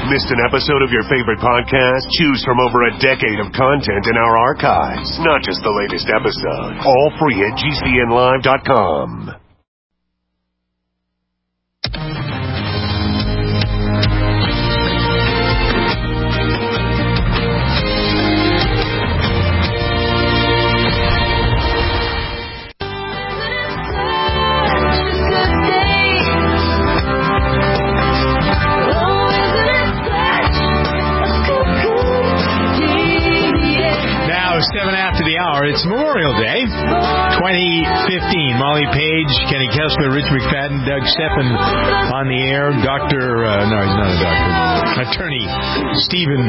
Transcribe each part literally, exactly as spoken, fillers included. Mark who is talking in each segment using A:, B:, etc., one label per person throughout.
A: Missed an episode of your favorite podcast? Choose from over a decade of content in our archives, not just the latest episode. All free at G C N live dot com.
B: Seven after the hour. It's Memorial Day, twenty fifteen. Molly Page, Kenny Kessler, Rich McFadden, Doug Steffen on the air. Doctor, uh, no, he's not a doctor. Attorney Stephen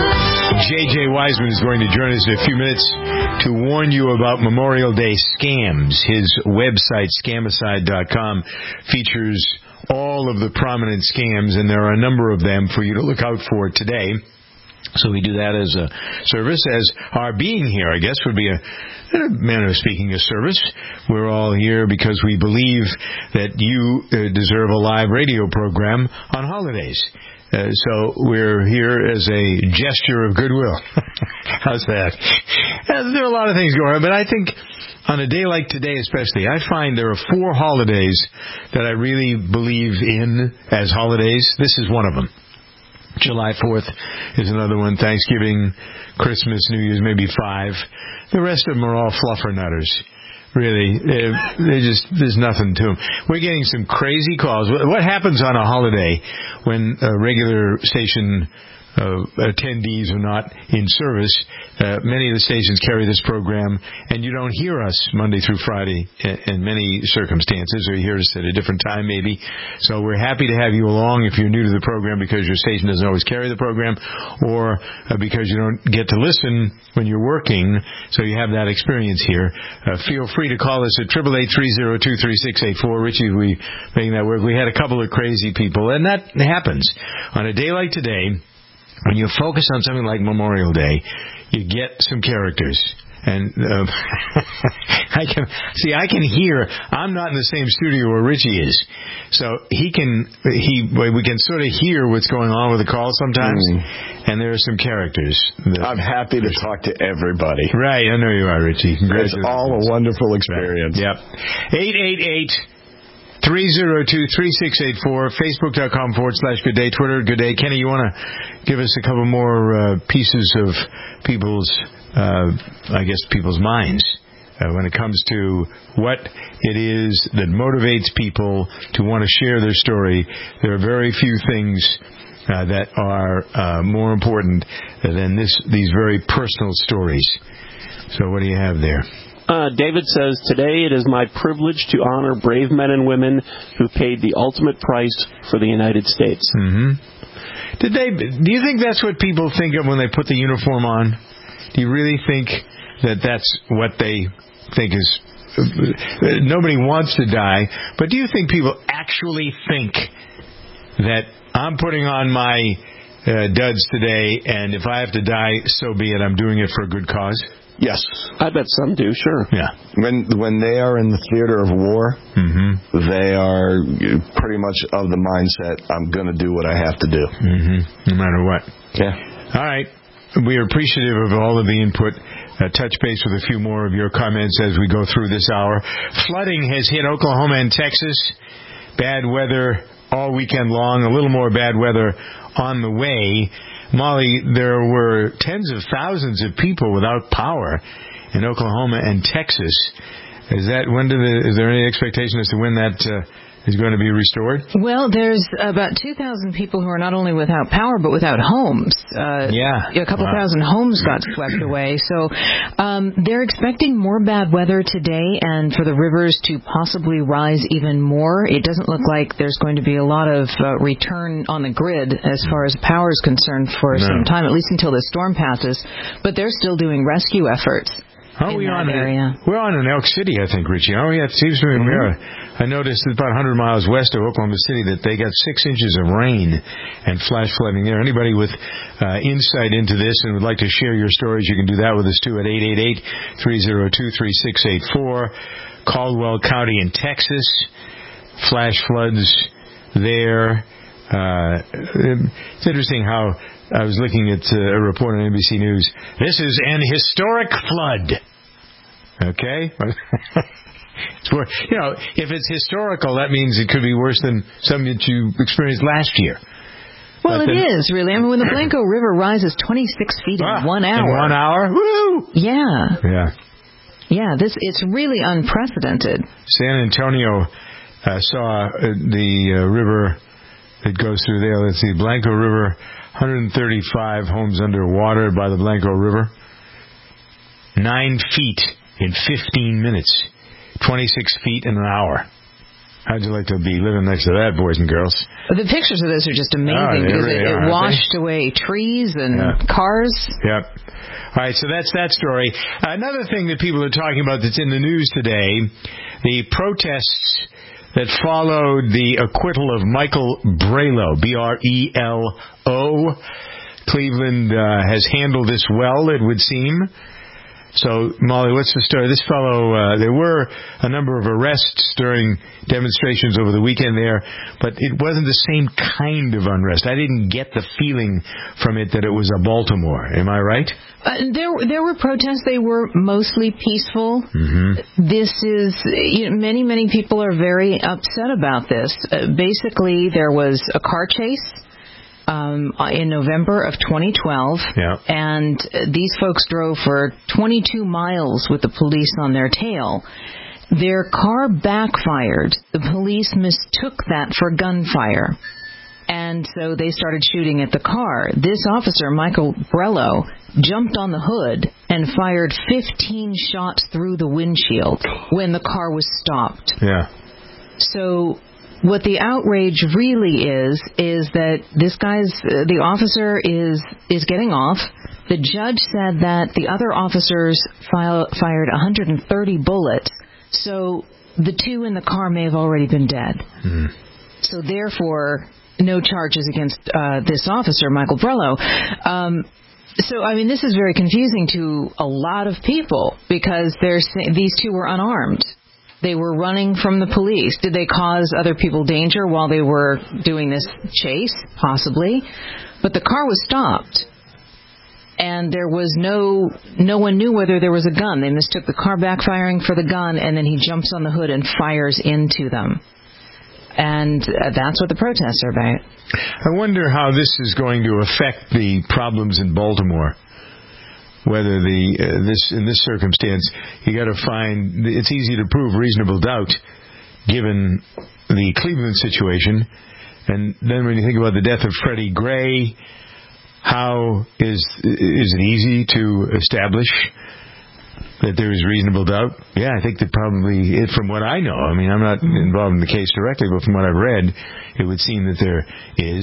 B: J J. Wiseman is going to join us in a few minutes to warn you about Memorial Day scams. His website, scamicide dot com, features all of the prominent scams, and there are a number of them for you to look out for today. So we do that as a service, as our being here, I guess, would be a, a manner of speaking, a service. We're all here because we believe that you uh, deserve a live radio program on holidays. Uh, so we're here as a gesture of goodwill. How's that? Uh, there are a lot of things going on, but I think on a day like today especially, I find there are four holidays that I really believe in as holidays. This is one of them. July fourth is another one. Thanksgiving, Christmas, New Year's, maybe five. The rest of them are all fluffernutters. Really, they they just there's nothing to them. We're getting some crazy calls. What happens on a holiday when a regular station uh, attendees are not in service? Uh, many of the stations carry this program, and you don't hear us Monday through Friday in, in many circumstances, or you hear us at a different time maybe. So we're happy to have you along if you're new to the program because your station doesn't always carry the program, or uh, because you don't get to listen when you're working, so you have that experience here. Uh, feel free to call us at eight eight eight, three oh two, three six eight four. Richie, we making that work. We had a couple of crazy people, and that happens. On a day like today, when you focus on something like Memorial Day, you get some characters. And uh, I can see, I can hear. I'm not in the same studio where Richie is, so he can. He we can sort of hear what's going on with the call sometimes. Mm. And there are some characters.
C: I'm happy to talk to everybody.
B: Right, I know you are, Richie.
C: It's all a wonderful experience.
B: Right. Yep. Eight eight eight. three oh two, three six eight four, Facebook.com forward slash Good Day, Twitter, Good Day. Kenny, you want to give us a couple more uh, pieces of people's, uh, I guess, people's minds uh, when it comes to what it is that motivates people to want to share their story. There are very few things uh, that are uh, more important than this these very personal stories. So what do you have there?
D: Uh, David says, today it is my privilege to honor brave men and women who paid the ultimate price for the United States.
B: Mm-hmm. Did they? Do you think that's what people think of when they put the uniform on? Do you really think that that's what they think is... Uh, nobody wants to die, but do you think people actually think that I'm putting on my uh, duds today, and if I have to die, so be it, I'm doing it for a good cause?
C: Yes.
D: I bet some do, sure.
B: Yeah.
C: When when they are in the theater of war, mm-hmm. they are pretty much of the mindset, I'm going to do what I have to do.
B: Mm-hmm. No matter what.
C: Yeah.
B: All right. We are appreciative of all of the input. Uh, touch base with a few more of your comments as we go through this hour. Flooding has hit Oklahoma and Texas. Bad weather all weekend long. A little more bad weather on the way. Molly, there were tens of thousands of people without power in Oklahoma and Texas. Is that when do the, is there any expectation as to when that uh, is going to be restored?
E: Well, there's about two thousand people who are not only without power but without homes. Uh,
B: yeah,
E: a couple
B: wow.
E: thousand homes got swept away. So um, they're expecting more bad weather today, and for the rivers to possibly rise even more. It doesn't look like there's going to be a lot of uh, return on the grid as far as power is concerned for no. some time, at least until the storm passes. But they're still doing rescue efforts.
B: Are we on
E: area.
B: A, we're on in Elk City, I think, Richie. Oh, yeah, it seems to me. Mm-hmm. I noticed about one hundred miles west of Oklahoma City that they got six inches of rain and flash flooding there. Anybody with uh, insight into this and would like to share your stories, you can do that with us, too, at eight eight eight, three oh two, three six eight four. Caldwell County in Texas, flash floods there. Uh, it's interesting how I was looking at uh, a report on N B C News. This is an historic flood. Okay? It's worse. You know, if it's historical, that means it could be worse than something that you experienced last year.
E: Well,
B: but
E: it
B: then,
E: is, really. I mean, when the Blanco River rises twenty-six feet
B: ah,
E: in one hour.
B: In one hour? Woo!
E: Yeah.
B: Yeah.
E: Yeah, this it's really unprecedented.
B: San Antonio uh, saw uh, the uh, river that goes through there. Let's see, Blanco River, one hundred thirty-five homes underwater by the Blanco River. Nine feet in fifteen minutes. twenty-six feet in an hour. How'd you like to be living next to that, boys and girls?
E: The pictures of this are just amazing
B: oh,
E: because
B: really
E: it, it
B: are,
E: washed away trees and
B: yeah.
E: cars.
B: Yep. All right, so that's that story. Another thing that people are talking about that's in the news today, the protests that followed the acquittal of Michael Brelo, B R E L O. Cleveland uh, has handled this well, it would seem. So, Molly, what's the story? This fellow, uh, there were a number of arrests during demonstrations over the weekend there, but it wasn't the same kind of unrest. I didn't get the feeling from it that it was a Baltimore. Am I right?
E: Uh, there, there were protests. They were mostly peaceful.
B: Mm-hmm.
E: This is, you know, many, many people are very upset about this. Uh, basically, there was a car chase. Um, in November of twenty twelve,
B: yeah.
E: and these folks drove for twenty-two miles with the police on their tail. Their car backfired. The police mistook that for gunfire, and so they started shooting at the car. This officer, Michael Brelo, jumped on the hood and fired fifteen shots through the windshield when the car was stopped.
B: Yeah.
E: So what the outrage really is, is that this guy's, uh, the officer is is getting off. The judge said that the other officers file, fired one hundred thirty bullets, so the two in the car may have already been dead.
B: Mm-hmm.
E: So therefore, no charges against uh, this officer, Michael Brelo. Um, so, I mean, this is very confusing to a lot of people because they're, these two were unarmed. They were running from the police. Did they cause other people danger while they were doing this chase? Possibly. But the car was stopped. And there was no, no one knew whether there was a gun. They mistook the car backfiring for the gun, and then he jumps on the hood and fires into them. And uh, that's what the protests are about.
B: I wonder how this is going to affect the problems in Baltimore. Whether the uh, this in this circumstance, you got to find it's easy to prove reasonable doubt, given the Cleveland situation, and then when you think about the death of Freddie Gray, how is is it easy to establish that there is reasonable doubt? Yeah, I think that probably it, from what I know. I mean, I'm not involved in the case directly, but from what I've read, it would seem that there is.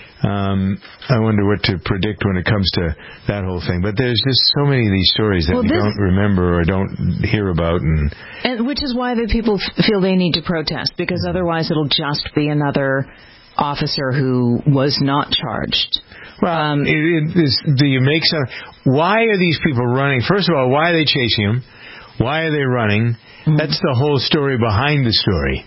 B: Um, I wonder what to predict when it comes to that whole thing. But there's just so many of these stories that
E: well,
B: we
E: this,
B: don't remember or don't hear about. And,
E: and which is why the people f- feel they need to protest, because otherwise it'll just be another officer who was not charged.
B: Well, um, it, it is, do you make some... Why are these people running? First of all, why are they chasing him? Why are they running? Mm-hmm. That's the whole story behind the story.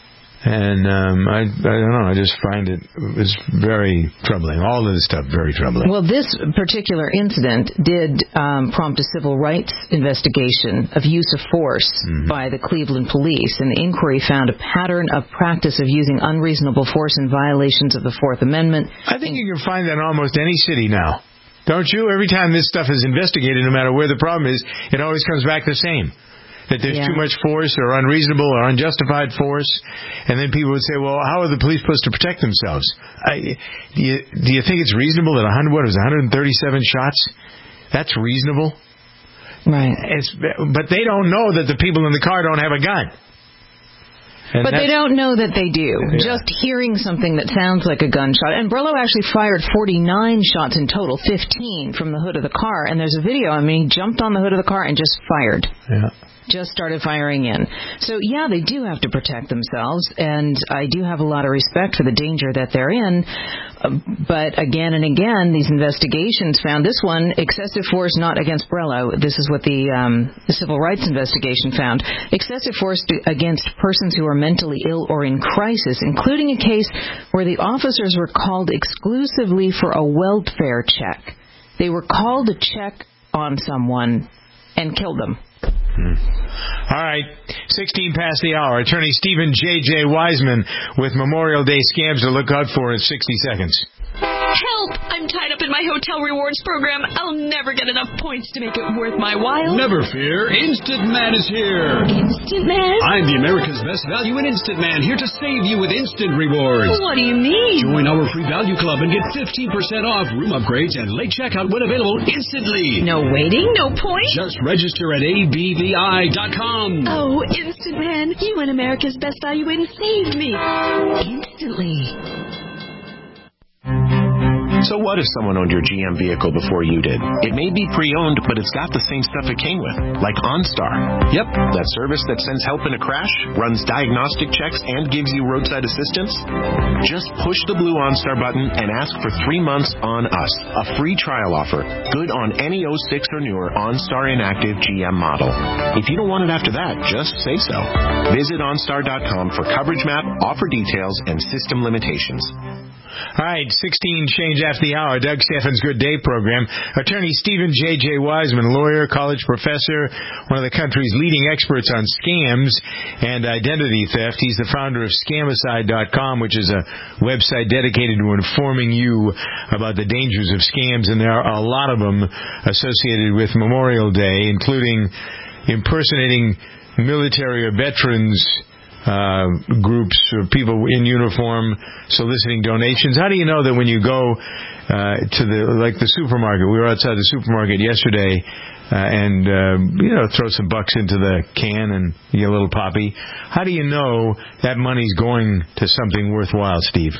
B: And um, I, I don't know, I just find it was very troubling. All of this stuff, very troubling.
E: Well, this particular incident did um, prompt a civil rights investigation of use of force mm-hmm. by the Cleveland police. And the inquiry found a pattern of practice of using unreasonable force in violations of the Fourth Amendment.
B: I think you can find that in almost any city now. Don't you? Every time this stuff is investigated, no matter where the problem is, it always comes back the same. That there's yeah. too much force or unreasonable or unjustified force. And then people would say, well, how are the police supposed to protect themselves? I, do, you, do you think it's reasonable that one hundred, what was it, one hundred thirty-seven shots? That's reasonable?
E: Right.
B: It's, but they don't know that the people in the car don't have a gun. And
E: but they don't know that they do.
B: Yeah.
E: Just hearing something that sounds like a gunshot. And Brelo actually fired forty-nine shots in total, fifteen from the hood of the car. And there's a video. I mean, he jumped on the hood of the car and just fired.
B: Yeah.
E: just started firing in. So, yeah, they do have to protect themselves, and I do have a lot of respect for the danger that they're in. But again and again, these investigations found this one, excessive force not against Brello. This is what the, um, the civil rights investigation found. Excessive force to, against persons who are mentally ill or in crisis, including a case where the officers were called exclusively for a welfare check. They were called to check on someone and killed them.
B: Hmm. All right, sixteen past the hour. Attorney Stephen J J. Wiseman with Memorial Day scams to look out for in sixty seconds.
F: Help! I'm tied up in my hotel rewards program. I'll never get enough points to make it worth my while.
G: Never fear. Instant Man is here.
F: Instant Man?
G: I'm the America's Best Value in Instant Man, here to save you with instant rewards.
F: What do you mean?
G: Join our free value club and get fifteen percent off room upgrades and late checkout when available instantly.
F: No waiting, no points?
G: Just register at A B V I dot com.
F: Oh, Instant Man, you went America's Best Value and saved me. Instantly.
H: So what if someone owned your G M vehicle before you did? It may be pre-owned, but it's got the same stuff it came with, like OnStar. Yep, that service that sends help in a crash, runs diagnostic checks, and gives you roadside assistance. Just push the blue OnStar button and ask for three months on us, a free trial offer, good on any oh six or newer OnStar inactive G M model. If you don't want it after that, just say so. Visit OnStar dot com for coverage map, offer details, and system limitations.
B: All right, sixteen change after the hour. Doug Steffen's Good Day program. Attorney Stephen J J. Wiseman, lawyer, college professor, one of the country's leading experts on scams and identity theft. He's the founder of Scamicide dot com, which is a website dedicated to informing you about the dangers of scams, and there are a lot of them associated with Memorial Day, including impersonating military or veterans Uh, groups or people in uniform soliciting donations. How do you know that when you go uh, to the, like the supermarket, we were outside the supermarket yesterday, uh, and, uh, you know, throw some bucks into the can and you get a little poppy. How do you know that money's going to something worthwhile, Steve?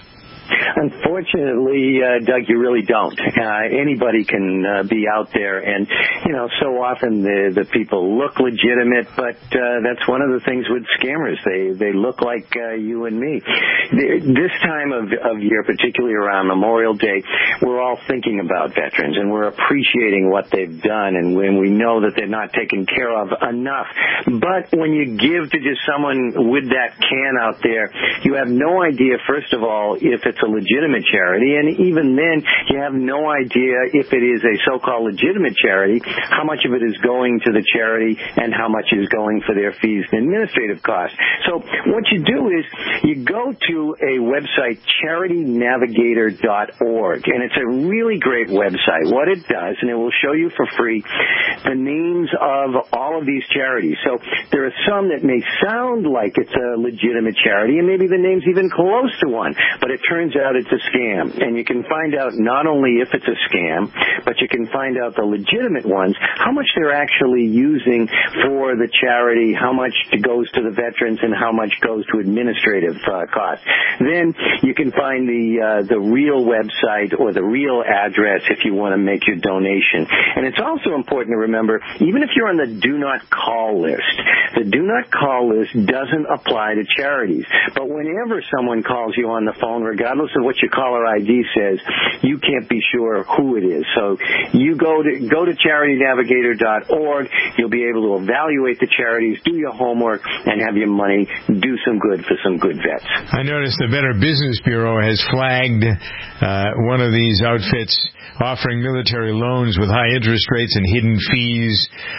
I: Unfortunately, uh, Doug, you really don't. Uh, anybody can uh, be out there, and, you know, so often the, the people look legitimate, but uh, that's one of the things with scammers. They they look like uh, you and me. This time of, of year, particularly around Memorial Day, we're all thinking about veterans, and we're appreciating what they've done, and when we know that they're not taken care of enough. But when you give to just someone with that can out there, you have no idea, first of all, if it's a legitimate charity, and even then, you have no idea if it is a so-called legitimate charity, how much of it is going to the charity and how much is going for their fees and administrative costs. So what you do is you go to a website, charity navigator dot org, and it's a really great website. What it does, and it will show you for free, the names of all of these charities. So there are some that may sound like it's a legitimate charity, and maybe the name's even close to one, but it turns out it's a scam. And you can find out not only if it's a scam, but you can find out the legitimate ones, how much they're actually using for the charity, how much goes to the veterans, and how much goes to administrative uh, costs. Then you can find the uh, the real website or the real address if you want to make your donation. And it's also important to remember, even if you're on the do not call list, the do not call list doesn't apply to charities. But whenever someone calls you on the phone, regardless of what your caller I D says, you can't be sure who it is. So you go to go to charity navigator dot org. You'll be able to evaluate the charities, do your homework, and have your money do some good for some good vets.
B: I noticed the Better Business Bureau has flagged uh, one of these outfits offering military loans with high interest rates and hidden fees,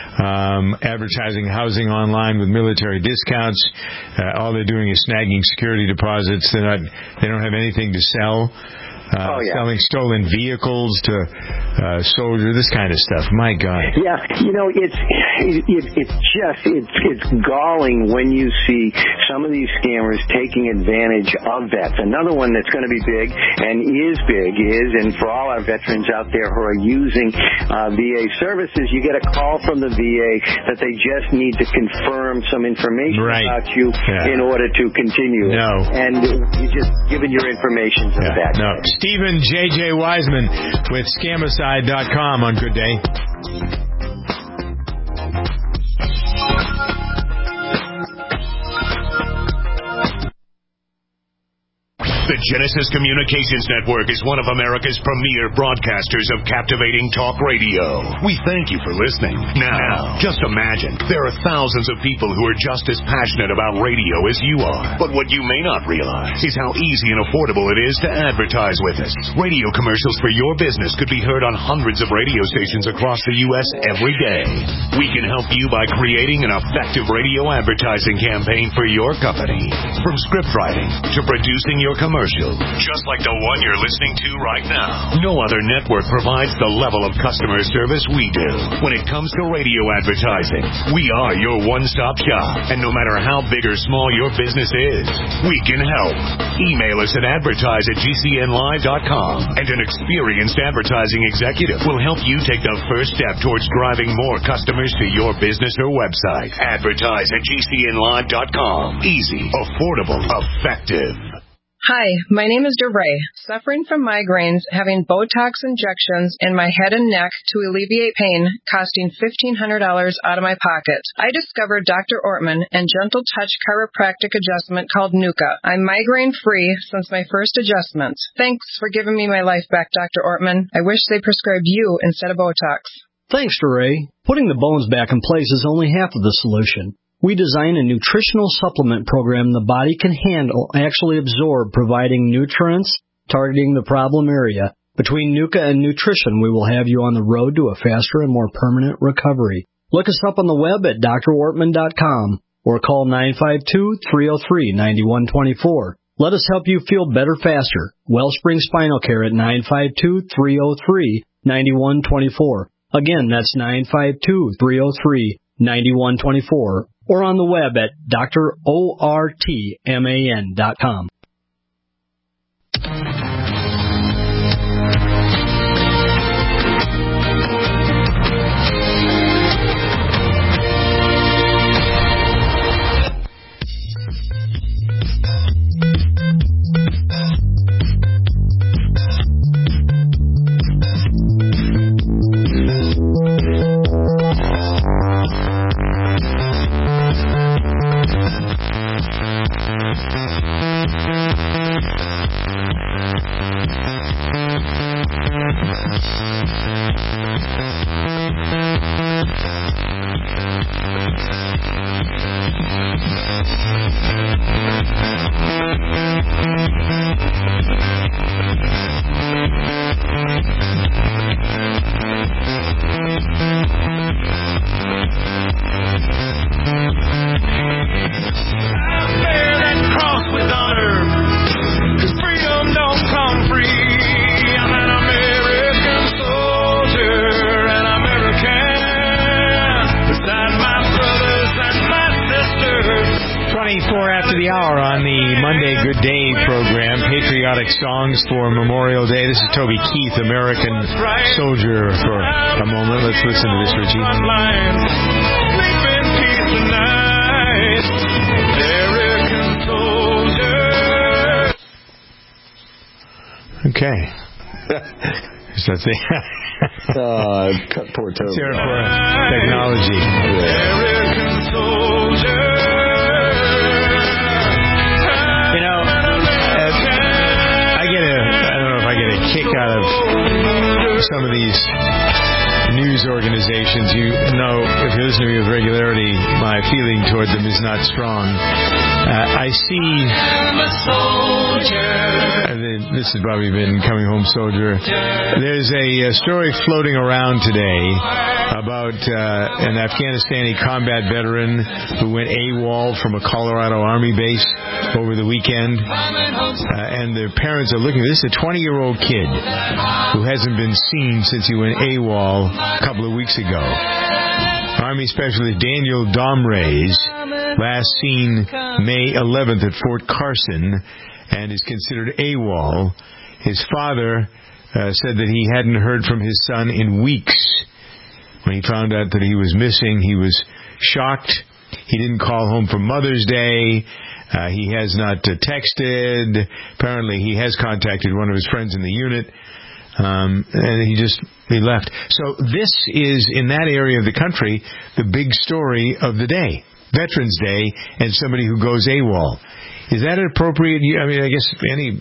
B: um, advertising housing online with military discounts. Uh, all they're doing is snagging security deposits. They're not. They don't have anything to sell. Uh,
I: oh, yeah.
B: Selling stolen vehicles to uh, soldiers, this kind of stuff. My God.
I: Yeah, you know, it's it, it, it's just it's it's galling when you see some of these scammers taking advantage of vets. Another one that's going to be big and is big is, and for all our veterans out there who are using uh, V A services, you get a call from the V A that they just need to confirm some information
B: right.
I: about you yeah. in order to continue.
B: No.
I: And you're just giving your information to
B: yeah.
I: the vet.
B: No. Stephen J J. Wiseman with Scamicide dot com on Good Day.
A: The Genesis Communications Network is one of America's premier broadcasters of captivating talk radio. We thank you for listening. Now, just imagine, there are thousands of people who are just as passionate about radio as you are. But what you may not realize is how easy and affordable it is to advertise with us. Radio commercials for your business could be heard on hundreds of radio stations across the U S every day. We can help you by creating an effective radio advertising campaign for your company. From script writing to producing your commercial, just like the one you're listening to right now. No other network provides the level of customer service we do. When it comes to radio advertising, we are your one-stop shop. And no matter how big or small your business is, we can help. Email us at advertise at g c n live dot com, and an experienced advertising executive will help you take the first step towards driving more customers to your business or website. Advertise at g c n live dot com. Easy, affordable, effective.
J: Hi, my name is DeRay, suffering from migraines, having Botox injections in my head and neck to alleviate pain, costing fifteen hundred dollars out of my pocket. I discovered Doctor Ortman and Gentle Touch chiropractic adjustment called Nuka. I'm migraine-free since my first adjustment. Thanks for giving me my life back, Doctor Ortman. I wish they prescribed you instead of Botox.
K: Thanks, DeRay. Putting the bones back in place is only half of the solution. We design a nutritional supplement program the body can handle, actually absorb, providing nutrients, targeting the problem area. Between Nuka and nutrition, we will have you on the road to a faster and more permanent recovery. Look us up on the web at d r ortman dot com or call nine five two, three oh three, nine one two four. Let us help you feel better faster. Wellspring Spinal Care at nine five two, three oh three, nine one two four. Again, that's nine five two, three oh three, nine one two four. Or on the web at d r ortman dot com.
B: Songs for Memorial Day. This is Toby Keith, American Soldier, for a moment. Let's listen to this, Richie. Okay. Is that the
C: uh, cut poor Toby.
B: Here for technology.
C: American Soldier.
B: You know, kick out of some of these news organizations. You know, if you listen to me with regularity, my feeling toward them is not strong. Uh, I see, and then this has probably been Coming Home Soldier. There's a, a story floating around today about uh, an Afghanistani combat veteran who went AWOL from a Colorado Army base over the weekend. Uh, and the parents are looking. This is a twenty-year-old kid who hasn't been seen since he went AWOL a couple of weeks ago. Army Specialist Daniel Domrays, last seen May eleventh at Fort Carson, and is considered AWOL. His father uh, said that he hadn't heard from his son in weeks. When he found out that he was missing, he was shocked. He didn't call home for Mother's Day. Uh, he has not uh, texted. Apparently, he has contacted one of his friends in the unit, um, and he just he left. So this is, in that area of the country, the big story of the day. Veterans Day and somebody who goes AWOL. Is that appropriate? I mean, I guess any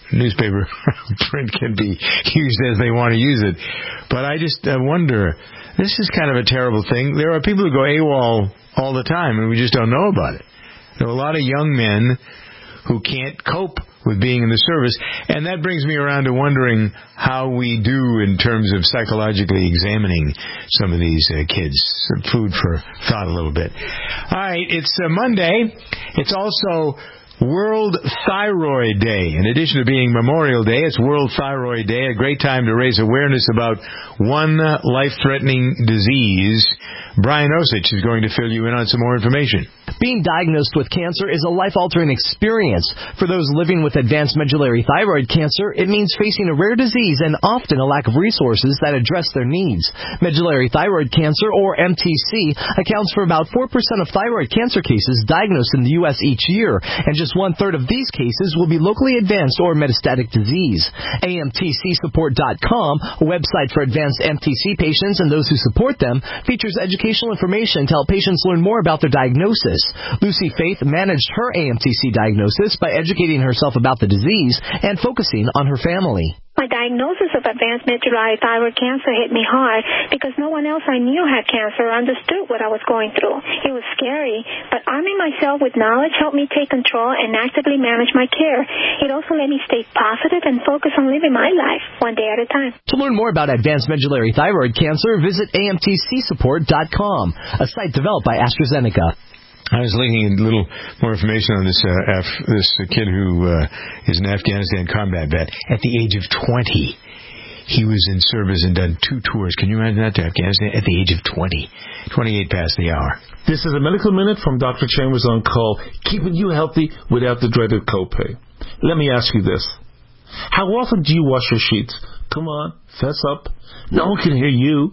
B: newspaper print can be used as they want to use it. But I just uh, wonder, this is kind of a terrible thing. There are people who go AWOL all the time, and we just don't know about it. There are a lot of young men who can't cope with being in the service, and that brings me around to wondering how we do in terms of psychologically examining some of these uh, kids. Some food for thought a little bit. All right, it's uh, Monday. It's also World Thyroid Day. In addition to being Memorial Day, it's World Thyroid Day, a great time to raise awareness about one life-threatening disease. Brian Osich is going to fill you in on some more information.
L: Being diagnosed with cancer is a life-altering experience. For those living with advanced medullary thyroid cancer, it means facing a rare disease and often a lack of resources that address their needs. Medullary thyroid cancer, or M T C, accounts for about four percent of thyroid cancer cases diagnosed in the U S each year, and just one-third of these cases will be locally advanced or metastatic disease. A M T C support dot com, a website for advanced M T C patients and those who support them, features educational information to help patients learn more about their diagnosis. Lucy Faith managed her A M T C diagnosis by educating herself about the disease and focusing on her family.
M: My diagnosis of advanced medullary thyroid cancer hit me hard because no one else I knew had cancer or understood what I was going through. It was scary, but arming myself with knowledge helped me take control and actively manage my care. It also let me stay positive and focus on living my life one day at a time.
L: To learn more about advanced medullary thyroid cancer, visit A M T C support dot com, a site developed by AstraZeneca.
B: I was looking at a little more information on this uh, Af- this uh, kid who uh, is an Afghanistan combat vet. At the age of twenty, he was in service and done two tours. Can you imagine that, to Afghanistan at the age of twenty? twenty-eight past the hour.
N: This is a Medical Minute from Doctor Chambers on Call, keeping you healthy without the dreaded copay. Let me ask you this. How often do you wash your sheets? Come on, fess up. No one can hear you.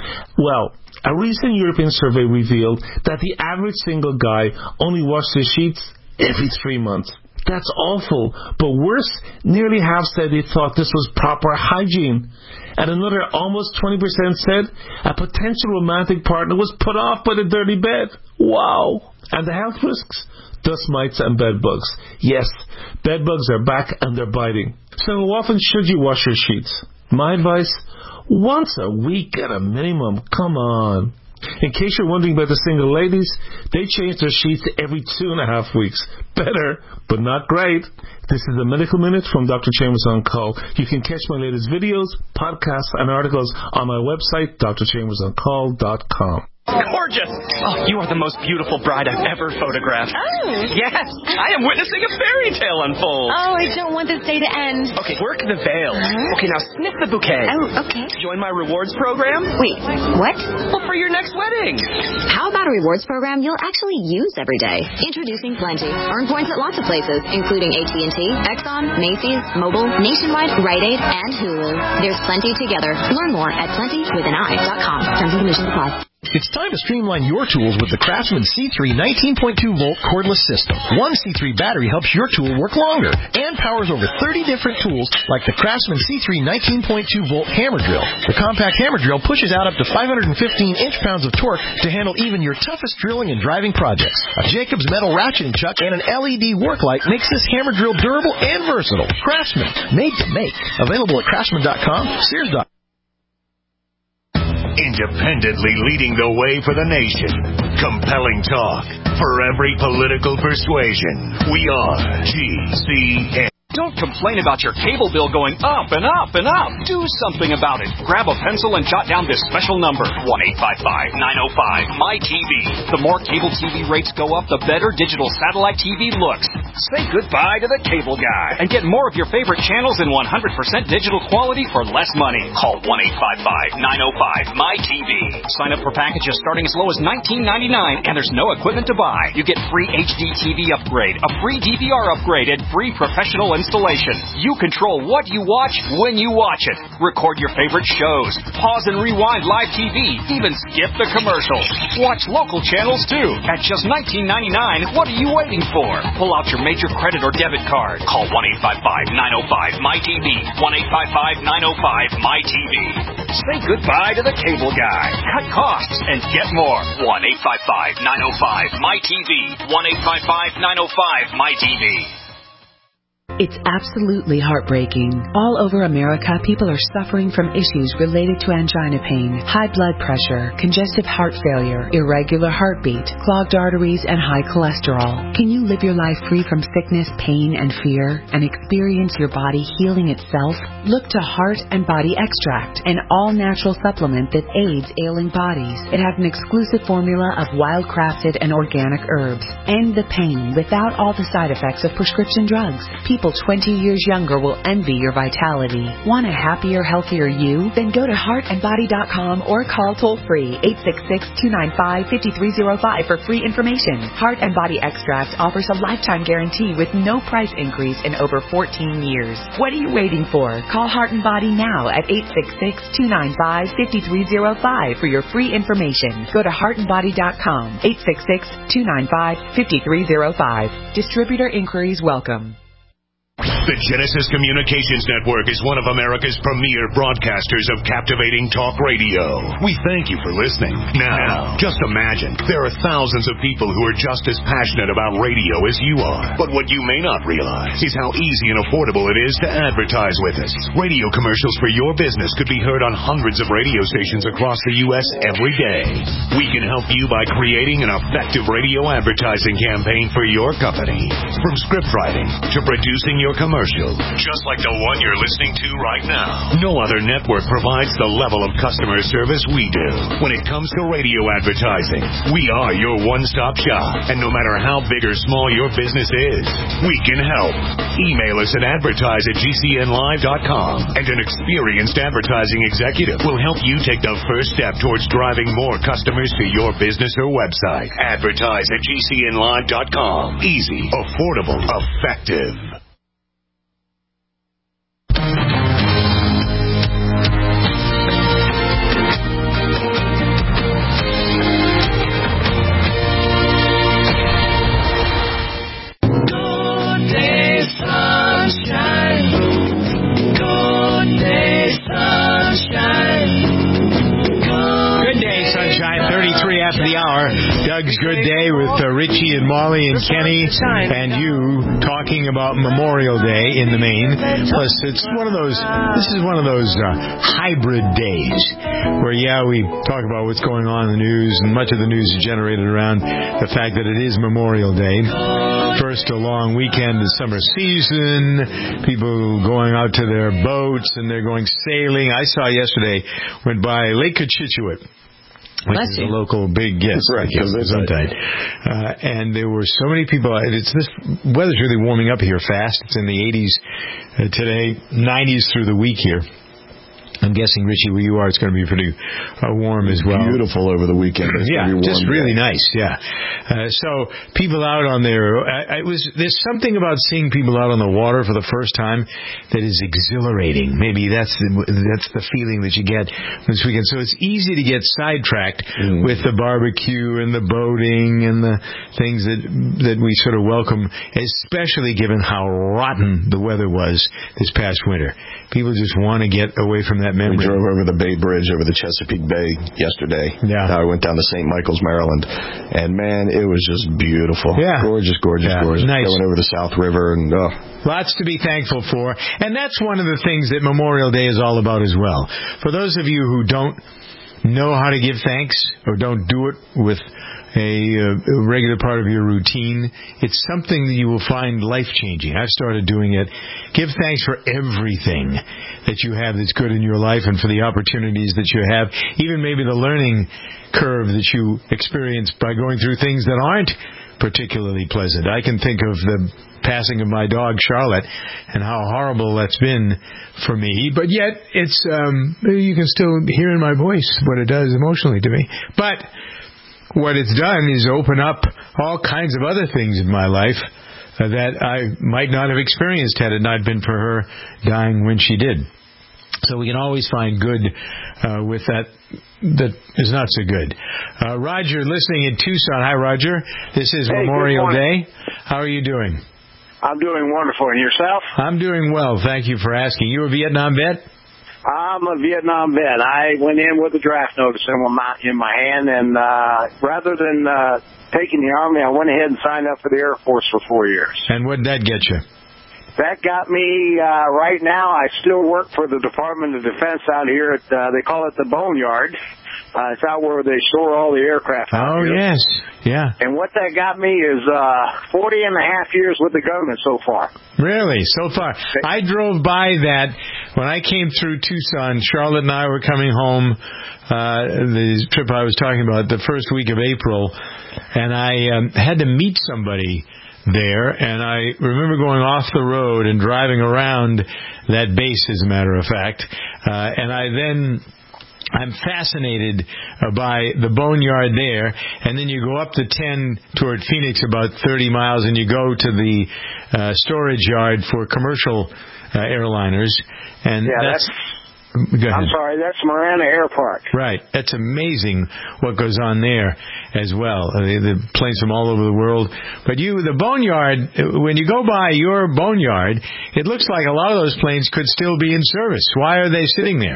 N: Well, a recent European survey revealed that the average single guy only washes his sheets every three months. That's awful. But worse, nearly half said they thought this was proper hygiene. And another almost twenty percent said a potential romantic partner was put off by the dirty bed. Wow. And the health risks? Dust mites and bed bugs. Yes, bed bugs are back and they're biting. So how often should you wash your sheets? My advice? Once a week at a minimum. Come on. In case you're wondering about the single ladies, they change their sheets every two and a half weeks. Better, but not great. This is the Medical Minute from Doctor Chambers on Call. You can catch my latest videos, podcasts, and articles on my website, d r chambers on call dot com.
O: Gorgeous! Oh, you are the most beautiful bride I've ever photographed.
F: Oh.
O: Yes, I am witnessing a fairy tale unfold.
F: Oh, I don't want this day to end.
O: Okay, work the veil.
F: Huh?
O: Okay, now sniff the bouquet.
F: Oh, okay.
O: Join my rewards program.
F: Wait, what?
O: Well, for your next wedding.
P: How about a rewards program you'll actually use every day? Introducing Plenty. Earn points at lots of places, including A T and T, Exxon, Macy's, Mobile, Nationwide, Rite Aid, and Hulu. There's Plenty together. Learn more at plenty with an eye dot com. Terms and conditions apply.
Q: It's time to streamline your tools with the Craftsman C three nineteen point two volt cordless system. One C three battery helps your tool work longer and powers over thirty different tools like the Craftsman C three nineteen point two volt hammer drill. The compact hammer drill pushes out up to five hundred fifteen inch-pounds of torque to handle even your toughest drilling and driving projects. A Jacobs metal ratcheting chuck and an L E D work light makes this hammer drill durable and versatile. Craftsman, made to make. Available at craftsman dot com, Sears dot com.
A: Independently leading the way for the nation. Compelling talk for every political persuasion. We are G C N.
R: Don't complain about your cable bill going up and up and up. Do something about it. Grab a pencil and jot down this special number, one eight five five, nine oh five, M Y T V. The more cable T V rates go up, the better digital satellite T V looks. Say goodbye to the cable guy and get more of your favorite channels in one hundred percent digital quality for less money. Call one eight five five, nine oh five, M Y T V. Sign up for packages starting as low as nineteen ninety-nine, and there's no equipment to buy. You get free H D T V upgrade, a free D V R upgrade, and free professional installation. You control what you watch when you watch it. Record your favorite shows. Pause and rewind live T V. Even skip the commercials. Watch local channels too. At just nineteen ninety-nine, what are you waiting for? Pull out your major credit or debit card. Call one eight five five, nine oh five, M Y T V. one eight five five, nine oh five, M Y T V. Say goodbye to the cable guy. Cut costs and get more. one eight five five, nine oh five, M Y T V. one eight five five, nine oh five, M Y T V.
S: It's absolutely heartbreaking. All over America, people are suffering from issues related to angina pain, high blood pressure, congestive heart failure, irregular heartbeat, clogged arteries, and high cholesterol. Can you live your life free from sickness, pain, and fear, and experience your body healing itself? Look to Heart and Body Extract, an all-natural supplement that aids ailing bodies. It has an exclusive formula of wild-crafted and organic herbs. End the pain without all the side effects of prescription drugs. People twenty years younger will envy your vitality. Want a happier, healthier you? Then go to heart and body dot com or call toll-free eight six six, two nine five, five three zero five for free information. Heart and Body Extract offers a lifetime guarantee with no price increase in over fourteen years. What are you waiting for? Call Heart and Body now at eight six six, two nine five, five three zero five for your free information. Go to heart and body dot com, eight six six, two nine five, five three zero five. Distributor inquiries welcome.
A: The Genesis Communications Network is one of America's premier broadcasters of captivating talk radio. We thank you for listening. Now, just imagine, there are thousands of people who are just as passionate about radio as you are. But what you may not realize is how easy and affordable it is to advertise with us. Radio commercials for your business could be heard on hundreds of radio stations across the U S every day. We can help you by creating an effective radio advertising campaign for your company. From script writing to producing your commercial, just like the one you're listening to right now. No other network provides the level of customer service we do. When it comes to radio advertising, we are your one-stop shop. And no matter how big or small your business is, we can help. Email us at advertise at g c n live dot com, and an experienced advertising executive will help you take the first step towards driving more customers to your business or website. Advertise at g c n live dot com. Easy, affordable, effective.
B: After the hour, Doug's Good Day with uh, Richie and Molly and Kenny and you talking about Memorial Day in the main. Plus, it's one of those, this is one of those uh, hybrid days where, yeah, we talk about what's going on in the news, and much of the news is generated around the fact that it is Memorial Day. First, a long weekend of summer season, people going out to their boats and they're going sailing. I saw yesterday, went by Lake Cochituate, which is a local big, yes, right, right. Uh, and there were so many people. It's this weather's really warming up here fast. It's in the eighties uh, today, nineties through the week here. I'm guessing, Richie, where you are, it's going to be pretty uh, warm as well.
C: Beautiful over the weekend. It's
B: yeah,
C: warm
B: just really
C: day.
B: nice. Yeah. Uh, so people out on there, I, I was there's something about seeing people out on the water for the first time that is exhilarating. Maybe that's the, that's the feeling that you get this weekend. So it's easy to get sidetracked mm. with the barbecue and the boating and the things that that we sort of welcome, especially given how rotten the weather was this past winter. People just want to get away from that memory.
C: We drove over the Bay Bridge over the Chesapeake Bay yesterday.
B: Yeah.
C: Now I went down to Saint Michael's, Maryland, and man, it was just beautiful.
B: Yeah.
C: Gorgeous, gorgeous,
B: yeah.
C: gorgeous.
B: Nice.
C: Going over the South River and oh.
B: Lots to be thankful for. And that's one of the things that Memorial Day is all about as well. For those of you who don't know how to give thanks or don't do it with A, a regular part of your routine, it's something that you will find life-changing. I've started doing it. Give thanks for everything that you have that's good in your life and for the opportunities that you have, even maybe the learning curve that you experience by going through things that aren't particularly pleasant. I can think of the passing of my dog, Charlotte, and how horrible that's been for me. But yet, it's um, you can still hear in my voice what it does emotionally to me. But what it's done is open up all kinds of other things in my life uh, that I might not have experienced had it not been for her dying when she did. So we can always find good uh, with that that is not so good. Uh, Roger, listening in Tucson. Hi, Roger. This is
T: hey,
B: Memorial Day. How are you doing?
T: I'm doing wonderful. And yourself?
B: I'm doing well. Thank you for asking. You a Vietnam vet?
T: I'm a Vietnam vet. I went in with a draft notice in my, in my hand, and uh, rather than uh, taking the Army, I went ahead and signed up for the Air Force for four years.
B: And what did that get you?
T: That got me, uh, right now, I still work for the Department of Defense out here at, uh, they call it the Boneyard. Uh, it's out where they store all the aircraft out
B: Oh,
T: here.
B: yes. Yeah.
T: And what that got me is, uh, forty and a half years with the government so far.
B: Really? So far. I drove by that when I came through Tucson. Charlotte and I were coming home, uh, the trip I was talking about, the first week of April, and I um, had to meet somebody there, and I remember going off the road and driving around that base, as a matter of fact, uh, and I then... I'm fascinated by the Boneyard there, and then you go up the ten toward Phoenix about thirty miles, and you go to the uh, storage yard for commercial uh, airliners. And
T: yeah,
B: that's,
T: that's
B: go ahead.
T: I'm sorry, that's Marana Air Park.
B: Right. That's amazing what goes on there as well. Uh, the, the planes from all over the world. But you, the Boneyard, when you go by your Boneyard, it looks like a lot of those planes could still be in service. Why are they sitting there?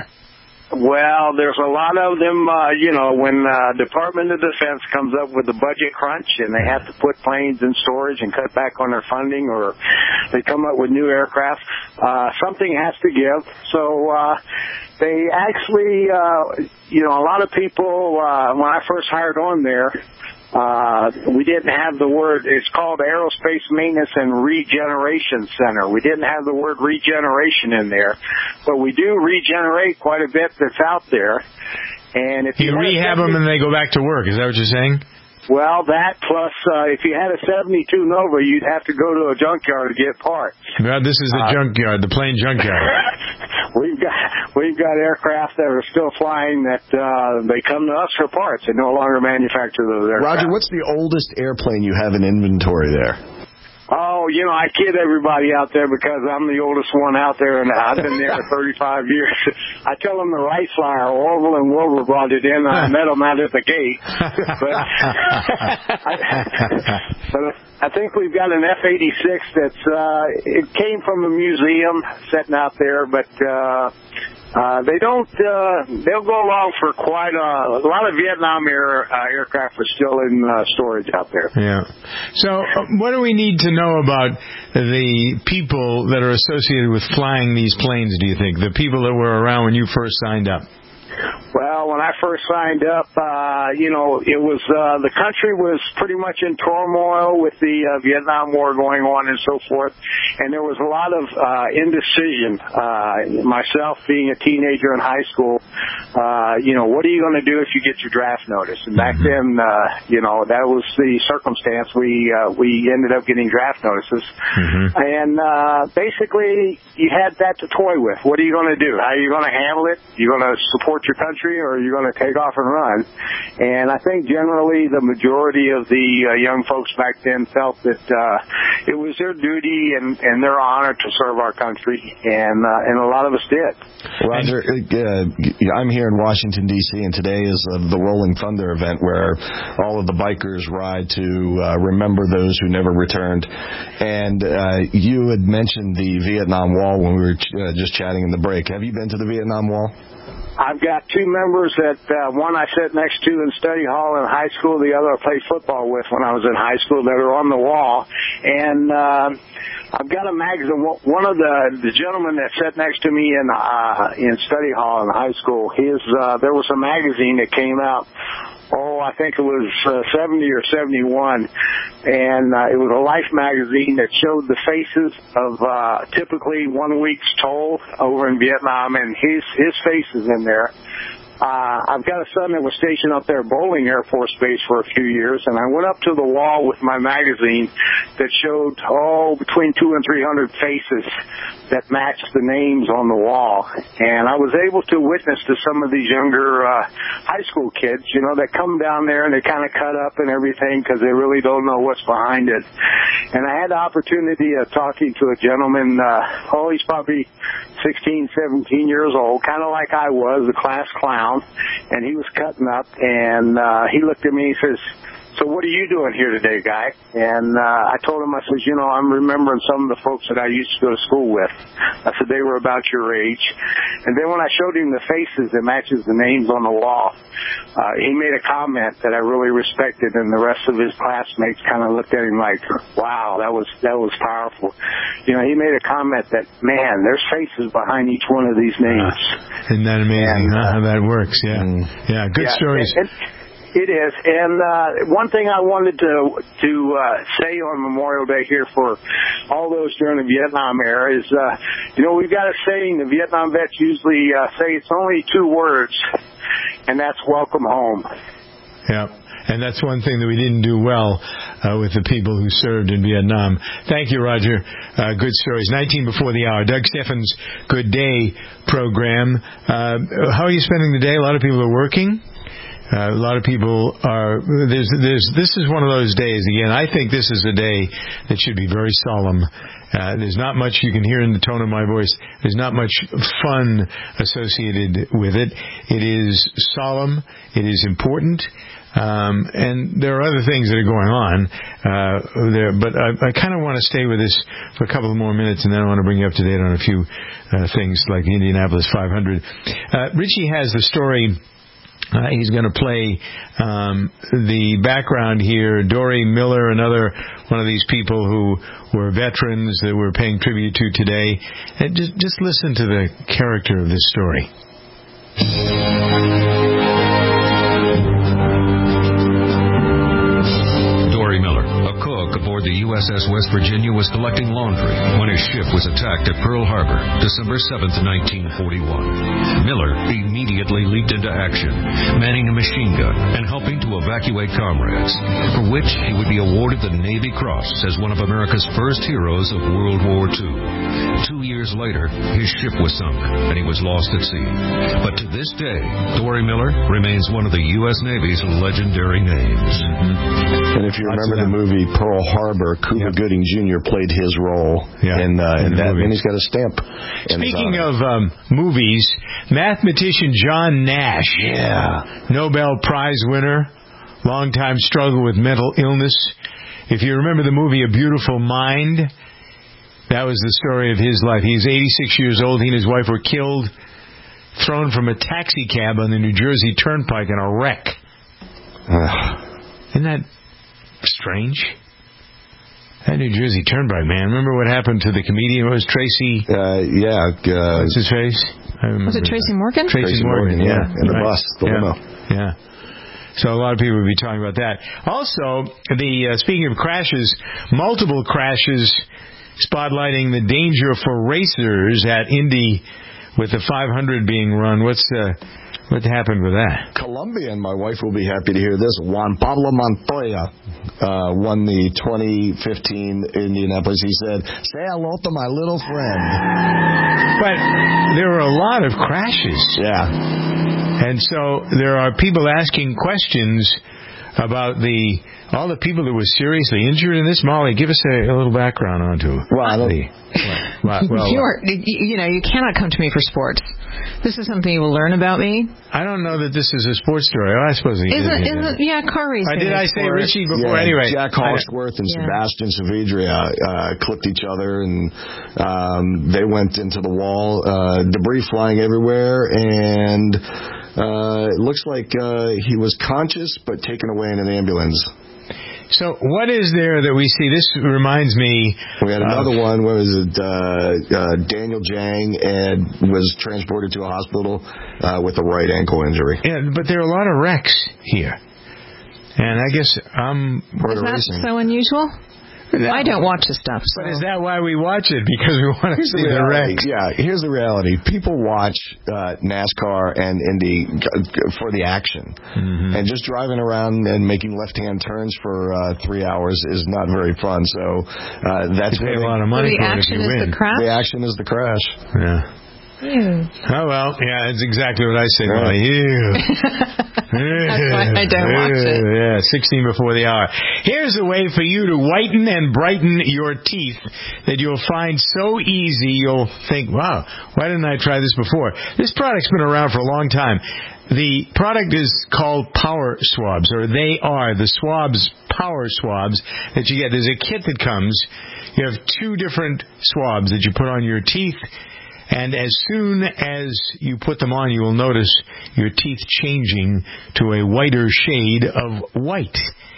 T: Well, there's a lot of them, uh, you know, when uh, Department of Defense comes up with a budget crunch and they have to put planes in storage and cut back on their funding, or they come up with new aircraft, uh, something has to give. So uh, they actually, uh, you know, a lot of people, uh, when I first hired on there, Uh, we didn't have the word, it's called Aerospace Maintenance and Regeneration Center. We didn't have the word regeneration in there, but we do regenerate quite a bit that's out there. And if you,
B: you rehab them and they go back to work, is that what you're saying?
T: Well, that plus, uh, if you had a seventy-two Nova, you'd have to go to a junkyard to get parts.
B: Well, this is the uh, junkyard, the plane junkyard.
T: we've got we've got aircraft that are still flying that uh, they come to us for parts. They no longer manufacture those aircraft.
C: Roger, what's the oldest airplane you have in inventory there?
T: Oh, you know, I kid everybody out there because I'm the oldest one out there, and I've been there for thirty-five years. I tell them the Rice Flyer, Orville and Wilbur brought it in. I met them out at the gate. But I, but I think we've got an F eighty-six that's, uh, it came from a museum sitting out there, but, uh, Uh, they don't, uh, they'll go along for quite a, a lot of Vietnam air, uh, aircraft are still in uh, storage out there.
B: Yeah. So uh, what do we need to know about the people that are associated with flying these planes, do you think? The people that were around when you first signed up?
T: Well, when I first signed up, uh, you know, it was, uh, the country was pretty much in turmoil with the uh, Vietnam War going on and so forth. And there was a lot of, uh, indecision. Uh, myself being a teenager in high school, uh, you know, what are you going to do if you get your draft notice? And back then, uh, you know, that was the circumstance. We, uh, we ended up getting draft notices. Mm-hmm. And, uh, basically you had that to toy with. What are you going to do? How are you going to handle it? You're going to support your country, or are you going to take off and run? And I think generally the majority of the uh, young folks back then felt that uh, it was their duty and, and their honor to serve our country, and uh, and a lot of us did.
C: Roger, uh, I'm here in Washington, D C, and today is uh, the Rolling Thunder event where all of the bikers ride to uh, remember those who never returned. And uh, you had mentioned the Vietnam Wall when we were ch- uh, just chatting in the break. Have you been to the Vietnam Wall?
T: I've got two members that, uh, one I sat next to in study hall in high school, the other I played football with when I was in high school, that are on the wall. And, uh, I've got a magazine. One of the, the gentlemen that sat next to me in, uh, in study hall in high school, his, uh, there was a magazine that came out, oh, I think it was uh, seventy or seventy-one, and uh, it was a Life magazine that showed the faces of uh, typically one week's toll over in Vietnam, and his his face is in there. Uh, I've got a son that was stationed up there at Bolling Air Force Base for a few years, and I went up to the wall with my magazine that showed, oh, between two and three hundred faces that matched the names on the wall. And I was able to witness to some of these younger uh, high school kids, you know, that come down there and they kind of cut up and everything because they really don't know what's behind it. And I had the opportunity of talking to a gentleman, uh, oh, he's probably sixteen, seventeen years old, kind of like I was, a class clown. And he was cutting up, and uh, he looked at me and says, so what are you doing here today, guy? And uh, I told him, I said, you know, I'm remembering some of the folks that I used to go to school with. I said, they were about your age. And then when I showed him the faces that matches the names on the wall, uh, he made a comment that I really respected, and the rest of his classmates kind of looked at him like, wow, that was that was powerful. You know, he made a comment that, man, there's faces behind each one of these names.
B: Uh, isn't that amazing, and, huh, how that works? Yeah, mm. yeah, good
T: yeah,
B: stories.
T: And, and, It is, and uh, one thing I wanted to to uh, say on Memorial Day here for all those during the Vietnam era is, uh, you know, we've got a saying the Vietnam vets usually uh, say it's only two words, and that's welcome home.
B: Yeah, and that's one thing that we didn't do well uh, with the people who served in Vietnam. Thank you, Roger. Uh, good stories. nineteen before the hour. Doug Steffens' Good Day program. Uh, how are you spending the day? A lot of people are working. Uh, a lot of people are, there's, there's, this is one of those days, again, I think this is a day that should be very solemn. Uh, there's not much you can hear in the tone of my voice. There's not much fun associated with it. It is solemn. It is important. Um, and there are other things that are going on uh, there, but I, I kind of want to stay with this for a couple of more minutes, and then I want to bring you up to date on a few uh, things like the Indianapolis five hundred. Uh, Richie has the story. Uh, he's going to play um, the background here. Dory Miller, another one of these people who were veterans that we're paying tribute to today. And just, just listen to the character of this story.
U: Dory Miller, a cook aboard the U S S West Virginia, was collecting laundry when his ship was attacked at Pearl Harbor, December seventh, nineteen forty-one. Miller immediately leaped into action, manning a machine gun and helping to evacuate comrades, for which he would be awarded the Navy Cross as one of America's first heroes of World War Two. Two years later, his ship was sunk and he was lost at sea. But to this day, Dory Miller remains one of the U S Navy's legendary names.
C: And if you remember the movie Pearl Harbor, Cuba yep. Gooding Junior played his role yeah. in, uh, in, in that, movie. And he's got a stamp.
B: Speaking of um, movies, mathematician John Nash,
C: yeah,
B: Nobel Prize winner, long-time struggle with mental illness. If you remember the movie A Beautiful Mind, that was the story of his life. He was eighty-six years old. He and his wife were killed, thrown from a taxi cab on the New Jersey Turnpike in a wreck. Isn't that strange? That New Jersey Turnpike, man. Remember what happened to the comedian? What was Tracy?
C: Uh, yeah. Uh,
B: What's his face?
E: Was it Tracy Morgan?
B: Tracy, Tracy Morgan,
C: Morgan,
B: yeah.
C: yeah. In the
B: right.
C: bus, the
B: yeah.
C: limo.
B: Yeah. So a lot of people would be talking about that. Also, the uh, speaking of crashes, multiple crashes spotlighting the danger for racers at Indy with the five hundred being run. What's uh, what happened with that?
C: Colombia, and my wife will be happy to hear this. Juan Pablo Montoya uh, won the twenty fifteen Indianapolis. He said, "Say hello to my little friend."
B: But there were a lot of crashes.
C: Yeah.
B: And so there are people asking questions about the all the people that were seriously injured in this. Molly, give us a, a little background onto it.
C: Well,
B: the, well, well,
E: you, are, you know, you cannot come to me for sports. This is something you will learn about me.
B: I don't know that this is a sports story. Oh, I suppose it is.
E: Isn't, isn't, yeah, car racing.
B: Uh, did I say
E: sport.
B: Richie before?
C: Yeah,
B: anyway,
C: Jack Hawksworth and
E: yeah.
C: Sebastian Savidria uh, clipped each other, and um, they went into the wall. Uh, debris flying everywhere, and uh, it looks like uh, he was conscious but taken away in an ambulance.
B: So what is there that we see? This reminds me...
C: We had another uh, one. What was it? Uh, uh, Daniel Jang and was transported to a hospital uh, with a right ankle injury.
B: Yeah, but there are a lot of wrecks here. And I guess I'm...
E: Is that racing. So unusual? I don't watch this stuff. So.
B: But is that why we watch it? Because we want to
C: here's
B: see
C: the,
B: the wrecks.
C: Yeah, here's the reality. People watch uh, NASCAR and Indy for the action. Mm-hmm. And just driving around and making left-hand turns for uh, three hours is not very fun. So uh, that's
B: you pay a lot of money
E: so
B: for it if you win.
E: The action is the crash?
C: The action is the crash.
B: Yeah.
E: Ew.
B: Oh, well, yeah, that's exactly what I say, Molly. Ew.
E: That's why I don't watch it.
B: Yeah, sixteen before the hour. Here's a way for you to whiten and brighten your teeth that you'll find so easy you'll think, wow, why didn't I try this before? This product's been around for a long time. The product is called Power Swabs, or they are the swabs, Power Swabs that you get. There's a kit that comes. You have two different swabs that you put on your teeth, and as soon as you put them on, you will notice your teeth changing to a whiter shade of white.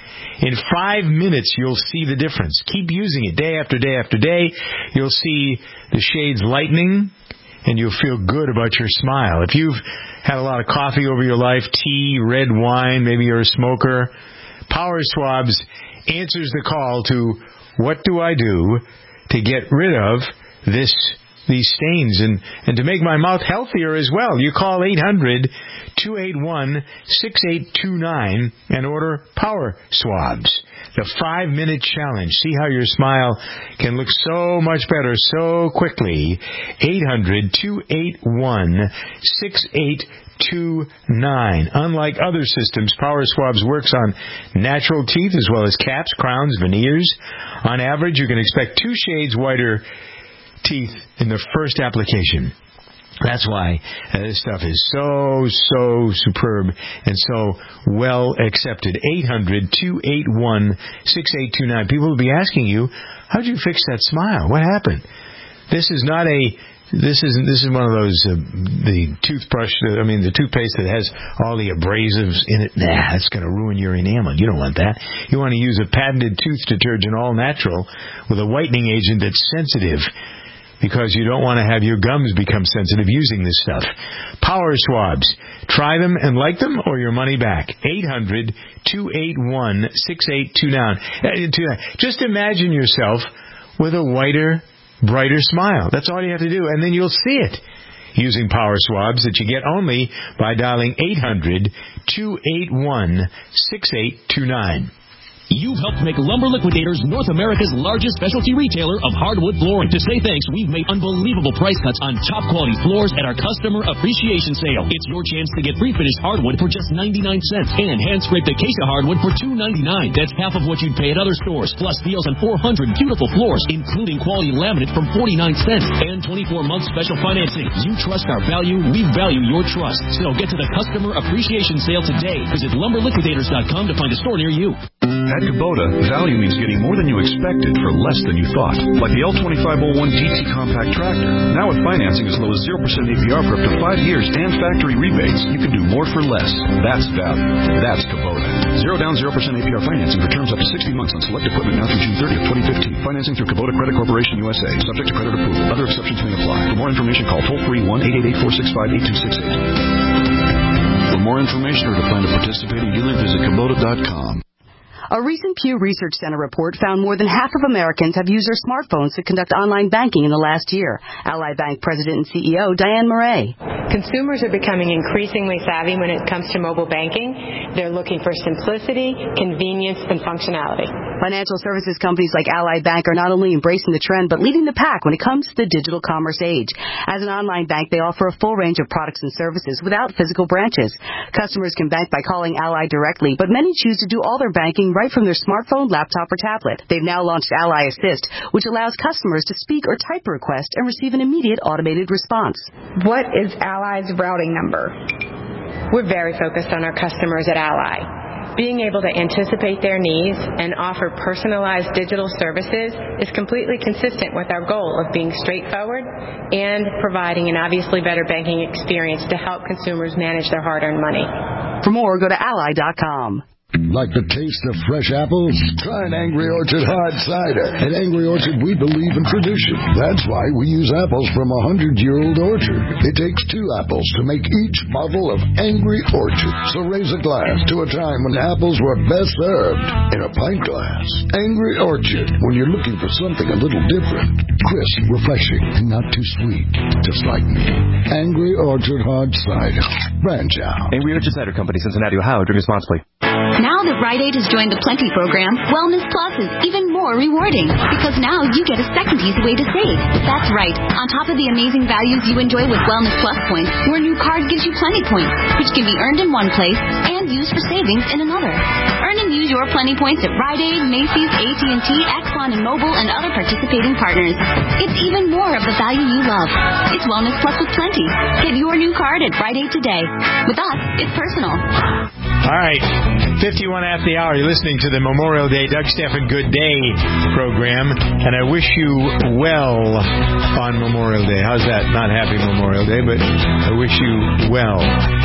B: In five minutes, you'll see the difference. Keep using it day after day after day. You'll see the shades lightening, and you'll feel good about your smile. If you've had a lot of coffee over your life, tea, red wine, maybe you're a smoker, Power Swabs answers the call to, what do I do to get rid of this these stains and, and to make my mouth healthier as well? You call eight hundred, two eight one, six eight two nine and order Power Swabs. The five-minute challenge. See how your smile can look so much better so quickly. eight hundred, two eight one, six eight two nine. Unlike other systems, Power Swabs works on natural teeth as well as caps, crowns, veneers. On average, you can expect two shades whiter teeth in the first application. That's why uh, this stuff is so, so superb and so well accepted. eight hundred, two eight one, six eight two nine. People will be asking you, how'd you fix that smile? What happened? This is not a... This is this is one of those uh, the toothbrush. I mean the toothpaste that has all the abrasives in it. Nah, it's going to ruin your enamel. You don't want that. You want to use a patented tooth detergent, all natural, with a whitening agent that's sensitive, because you don't want to have your gums become sensitive using this stuff. Power Swabs. Try them and like them, or your money back. eight hundred, two eight one, six eight two nine. Just imagine yourself with a whiter, brighter smile. That's all you have to do, and then you'll see it using Power Swabs that you get only by dialing eight hundred, two eight one, six eight two nine.
G: You've helped make Lumber Liquidators North America's largest specialty retailer of hardwood flooring. To say thanks, we've made unbelievable price cuts on top-quality floors at our Customer Appreciation Sale. It's your chance to get pre-finished hardwood for just ninety-nine cents and hand-scraped acacia hardwood for two ninety-nine. That's half of what you'd pay at other stores, plus deals on four hundred beautiful floors, including quality laminate from forty-nine cents and twenty-four month special financing. You trust our value, we value your trust. So get to the Customer Appreciation Sale today. Visit lumber liquidators dot com to find a store near you.
D: At Kubota, value means getting more than you expected for less than you thought. Like the L twenty-five oh one D T compact tractor. Now with financing as low as zero percent A P R for up to five years and factory rebates, you can do more for less. That's value. That's Kubota. Zero down, zero percent A P R financing for terms up to sixty months on select equipment now through June thirtieth, twenty fifteen. Financing through Kubota Credit Corporation U S A. Subject to credit approval. Other exceptions may apply. For more information, call toll-free one eight eight eight, four six five, eight two six eight. For more information or to find a participating dealer, visit Kubota dot com.
V: A recent Pew Research Center report found more than half of Americans have used their smartphones to conduct online banking in the last year. Ally Bank President and C E O Diane Murray.
W: Consumers are becoming increasingly savvy when it comes to mobile banking. They're looking for simplicity, convenience, and functionality.
V: Financial services companies like Ally Bank are not only embracing the trend, but leading the pack when it comes to the digital commerce age. As an online bank, they offer a full range of products and services without physical branches. Customers can bank by calling Ally directly, but many choose to do all their banking right from their smartphone, laptop, or tablet. They've now launched Ally Assist, which allows customers to speak or type a request and receive an immediate automated response.
W: What is Ally's routing number? We're very focused on our customers at Ally. Being able to anticipate their needs and offer personalized digital services is completely consistent with our goal of being straightforward and providing an obviously better banking experience to help consumers manage their hard-earned money.
V: For more, go to ally dot com.
X: Like the taste of fresh apples? Try an Angry Orchard hard cider. At Angry Orchard, we believe in tradition. That's why we use apples from a hundred-year-old orchard. It takes two apples to make each bottle of Angry Orchard. So raise a glass to a time when apples were best served in a pint glass. Angry Orchard, when you're looking for something a little different. Crisp, refreshing, and not too sweet. Just like me. Angry Orchard hard cider. Branch out.
O: Angry Orchard Cider Company, Cincinnati, Ohio. Drink responsibly.
P: Now that Rite Aid has joined the Plenty program, Wellness Plus is even more rewarding because now you get a second easy way to save. That's right. On top of the amazing values you enjoy with Wellness Plus points, your new card gives you Plenty points, which can be earned in one place and used for savings in another. Earn and use your Plenty points at Rite Aid, Macy's, A T and T, Exxon and Mobil, and other participating partners. It's even more of the value you love. It's Wellness Plus with Plenty. Get your new card at Rite Aid today. With us, it's personal.
B: All right, fifty-one after the hour. You're listening to the Memorial Day Doug Stephan Good Day program, and I wish you well on Memorial Day. How's that? Not happy Memorial Day, but I wish you well.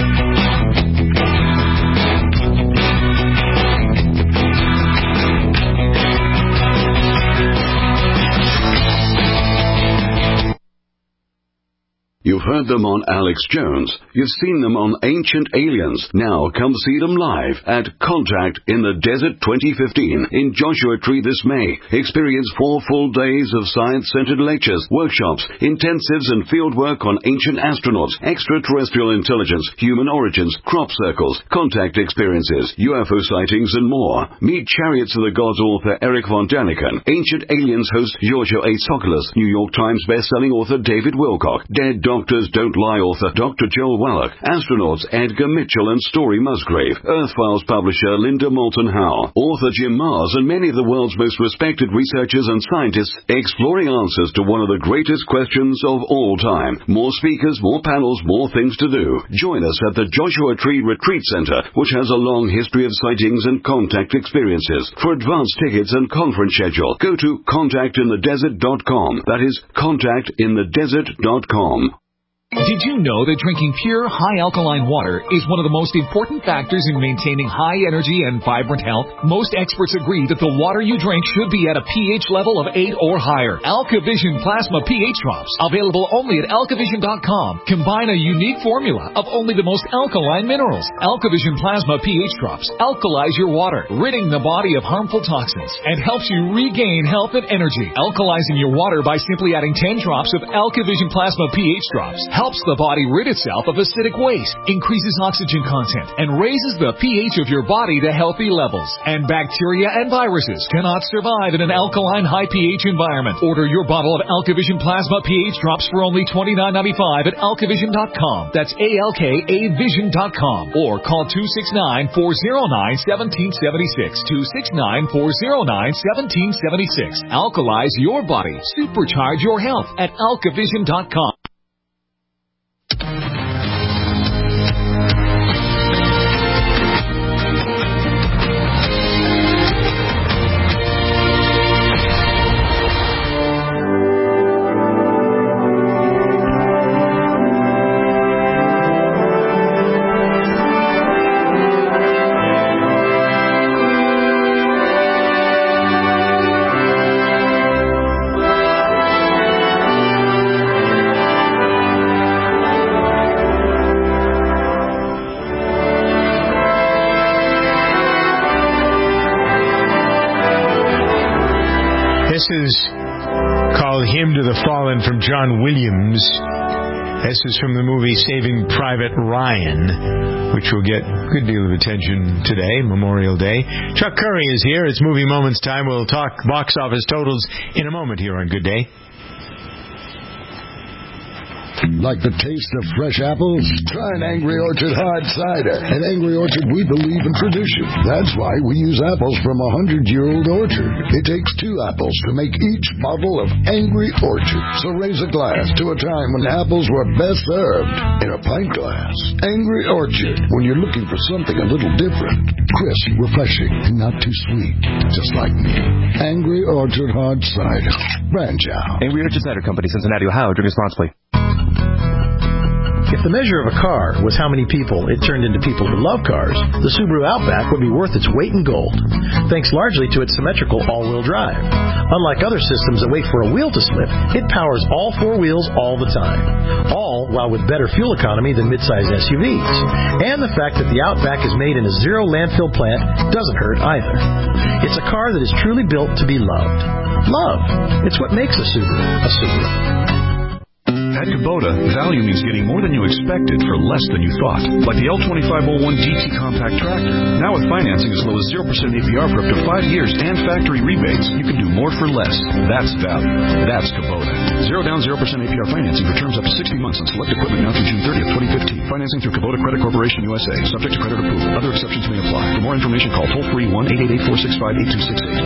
H: You've heard them on Alex Jones. You've seen them on Ancient Aliens. Now come see them live at Contact in the Desert twenty fifteen in Joshua Tree this May. Experience four full days of science-centered lectures, workshops, intensives and field work on ancient astronauts, extraterrestrial intelligence, human origins, crop circles, contact experiences, U F O sightings and more. Meet Chariots of the Gods author Eric von Daniken, Ancient Aliens host Giorgio A. Tsoukalos, New York Times best-selling author David Wilcock, Dead Doctors Don't Lie author Doctor Joel Wallach, astronauts Edgar Mitchell and Story Musgrave, Earth Files publisher Linda Moulton Howe, author Jim Mars, and many of the world's most respected researchers and scientists exploring answers to one of the greatest questions of all time. More speakers, more panels, more things to do. Join us at the Joshua Tree Retreat Center, which has a long history of sightings and contact experiences. For advance tickets and conference schedule, go to contact in the desert dot com. That is contact in the desert dot com.
I: Did you know that drinking pure, high-alkaline water is one of the most important factors in maintaining high energy and vibrant health? Most experts agree that the water you drink should be at a pH level of eight or higher. AlkaVision Plasma pH Drops, available only at alkavision dot com, combine a unique formula of only the most alkaline minerals. AlkaVision Plasma pH Drops alkalize your water, ridding the body of harmful toxins, and helps you regain health and energy. Alkalizing your water by simply adding ten drops of AlkaVision Plasma pH Drops helps the body rid itself of acidic waste, increases oxygen content, and raises the pH of your body to healthy levels. And bacteria and viruses cannot survive in an alkaline high pH environment. Order your bottle of AlkaVision Plasma pH Drops for only twenty-nine ninety-five at alkavision dot com. That's A L K A vision dot com. Or call two six nine, four oh nine, one seven seven six. two six nine, four oh nine, one seven seven six. Alkalize your body. Supercharge your health at alkavision dot com.
B: This is called Hymn to the Fallen from John Williams. This is from the movie Saving Private Ryan, which will get a good deal of attention today, Memorial Day. Chuck Curry is here. It's Movie Moments time. We'll talk box office totals in a moment here on Good Day.
X: Like the taste of fresh apples? Try an Angry Orchard hard cider. At Angry Orchard, we believe in tradition. That's why we use apples from a hundred-year-old orchard. It takes two apples to make each bottle of Angry Orchard. So raise a glass to a time when apples were best served in a pint glass. Angry Orchard, when you're looking for something a little different. Crisp, refreshing, and not too sweet. Just like me. Angry Orchard hard cider. Branch out.
O: Angry Orchard Cider Company, Cincinnati, Ohio. Drink responsibly.
Q: If the measure of a car was how many people it turned into people who love cars, the Subaru Outback would be worth its weight in gold, thanks largely to its symmetrical all-wheel drive. Unlike other systems that wait for a wheel to slip, it powers all four wheels all the time, all while with better fuel economy than midsize S U Vs. And the fact that the Outback is made in a zero landfill plant doesn't hurt either. It's a car that is truly built to be loved. Love. It's what makes a Subaru a Subaru.
D: At Kubota, value means getting more than you expected for less than you thought. Like the L twenty-five oh one D T compact tractor. Now with financing as low as zero percent A P R for up to five years and factory rebates, you can do more for less. That's value. That's Kubota. Zero down, zero percent A P R financing for terms up to sixty months on select equipment now through June thirtieth, twenty fifteen. Financing through Kubota Credit Corporation U S A. Subject to credit approval. Other exceptions may apply. For more information, call toll-free one eight eight eight, four six five, eight two six eight.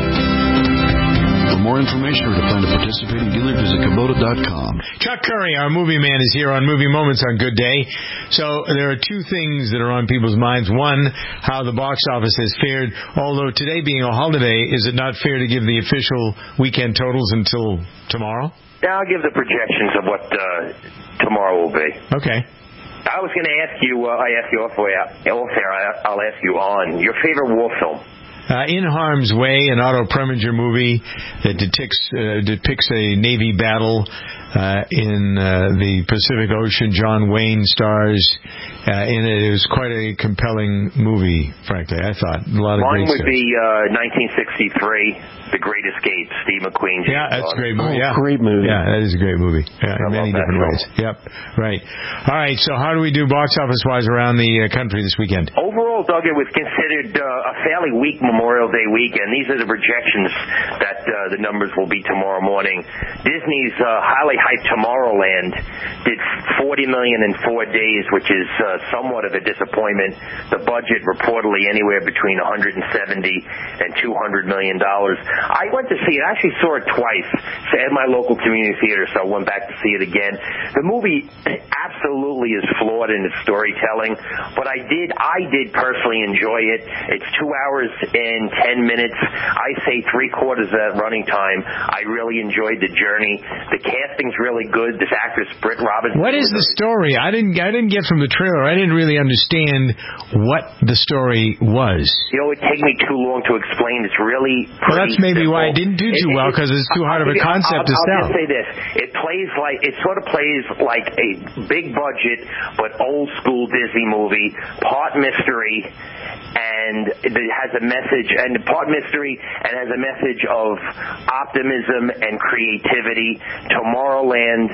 D: For more information or to find a participating dealer, visit Kubota dot com.
B: Chuck Curry, our movie man, is here on Movie Moments on Good Day. So there are two things that are on people's minds. One, how the box office has fared. Although today being a holiday, is it not fair to give the official weekend totals until tomorrow?
J: Now I'll give the projections of what uh, tomorrow will be.
B: Okay.
J: I was going to ask you, uh, I asked you off air, I'll ask you on, your favorite war film.
B: Uh, In Harm's Way, an Otto Preminger movie that depicts, uh, depicts a Navy battle uh, in uh, the Pacific Ocean. John Wayne stars uh, in it. It was quite a compelling movie, frankly, I thought. A lot of
J: Mine
B: great
J: would
B: stuff.
J: be uh, nineteen sixty-three, The Great Escape, Steve McQueen. James
B: Yeah, that's a
J: Bond.
B: great movie.
J: Oh,
B: Yeah.
J: great movie.
B: Yeah, that is a great movie. Yeah, in many different ways. Yep, right. All right, so how do we do box office-wise around the uh, country this weekend?
J: Overall, Doug, it was considered uh, a fairly weak Memorial Day weekend. These are the projections that uh, the numbers will be tomorrow morning. Disney's uh, highly hyped Tomorrowland did forty million dollars in four days, which is uh, somewhat of a disappointment. The budget reportedly anywhere between one hundred seventy and two hundred million dollars. I went to see it. I actually saw it twice at my local community theater, so I went back to see it again. The movie absolutely is flawed in its storytelling, but I did, I did personally enjoy it. It's two hours and ten minutes. I say three quarters of that running time. I really enjoyed the journey. The casting's really good. This actress, Britt Robinson.
B: What is the story? I didn't I didn't get from the trailer. I didn't really understand what the story was.
J: You know, it would take me too long to explain. It's really pretty
B: Well, that's maybe
J: simple.
B: why it didn't do too
J: It-
B: well, because it's too hard of a
J: I'll-
B: concept
J: I'll,
B: to
J: I'll
B: sell.
J: just say this. It plays like, it sort of plays like a big budget but old school Disney movie, part mystery, and it has a message, and part mystery, and has a message of optimism and creativity. Tomorrowland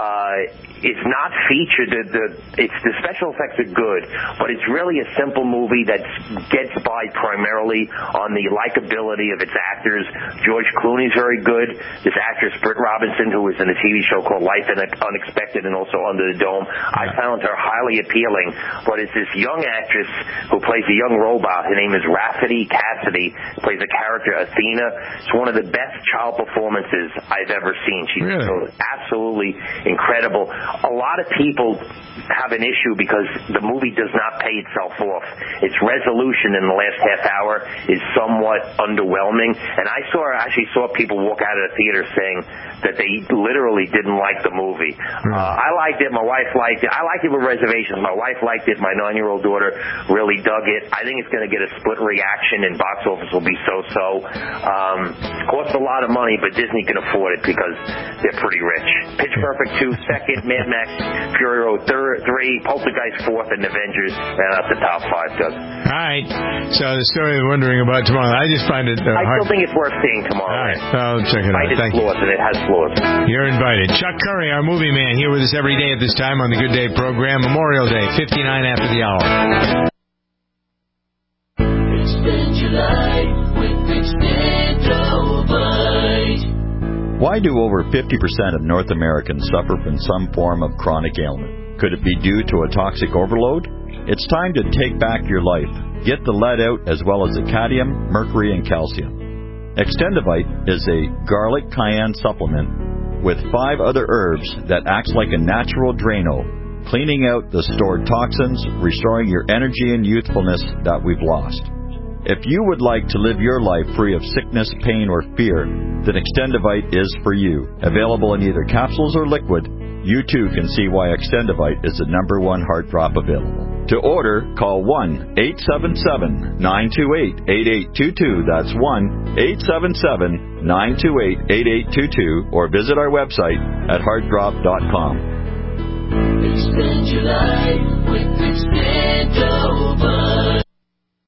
J: uh, is not featured. The, the, it's, the special effects are good, but it's really a simple movie that gets by primarily on the likability of its actors. George Clooney's very good. This actress, Britt Robinson, who was in a T V show called Life Unexpected and also Under the Dome, I found her highly appealing. But it's this young actress who plays a young robot. Her name is Rafferty Cassidy, plays a character, Athena. It's one of the best child performances I've ever seen. She's
B: Really?
J: so absolutely incredible. A lot of people have an issue because the movie does not pay itself off. Its resolution in the last half hour is somewhat underwhelming. And I saw, actually saw people walk out of the theater saying that they literally didn't like the movie. Uh, I liked it. My wife liked it. I liked it with reservations. My wife liked it. My nine-year-old daughter really dug it. I think it's going to get a split reaction, and box office will be so-so. Um, it costs a lot of money, but Disney can afford it because they're pretty rich. Pitch Perfect two, second. Mad Max Fury Road third, three. Poltergeist fourth, and Avengers. And that's the top five, Doug.
B: All right. So the story of wondering about tomorrow, I just find it uh,
J: I
B: hard.
J: still think it's worth seeing tomorrow.
B: All right. I'll check it out.
J: It is
B: Thank you.
J: flaws, and it has flaws.
B: You're invited. Chuck Curry, our movie man, here with us every day at this time on the Good Day program. Memorial Day, fifty-nine after the hour.
K: Extend your life with Extendovite.
L: Why do over fifty percent of North Americans suffer from some form of chronic ailment? Could it be due to a toxic overload? It's time to take back your life. Get the lead out as well as the cadmium, mercury, and calcium. Extendovite is a garlic cayenne supplement with five other herbs that acts like a natural Drano, cleaning out the stored toxins, restoring your energy and youthfulness that we've lost. If you would like to live your life free of sickness, pain, or fear, then Extendovite is for you. Available in either capsules or liquid, you too can see why Extendovite is the number one heart drop available. To order, call one eight seven seven, nine two eight, eight eight two two. That's one eight seven seven, nine two eight, eight eight two two, or visit our website at heart drop dot com.
K: Extend your life with Extendovite.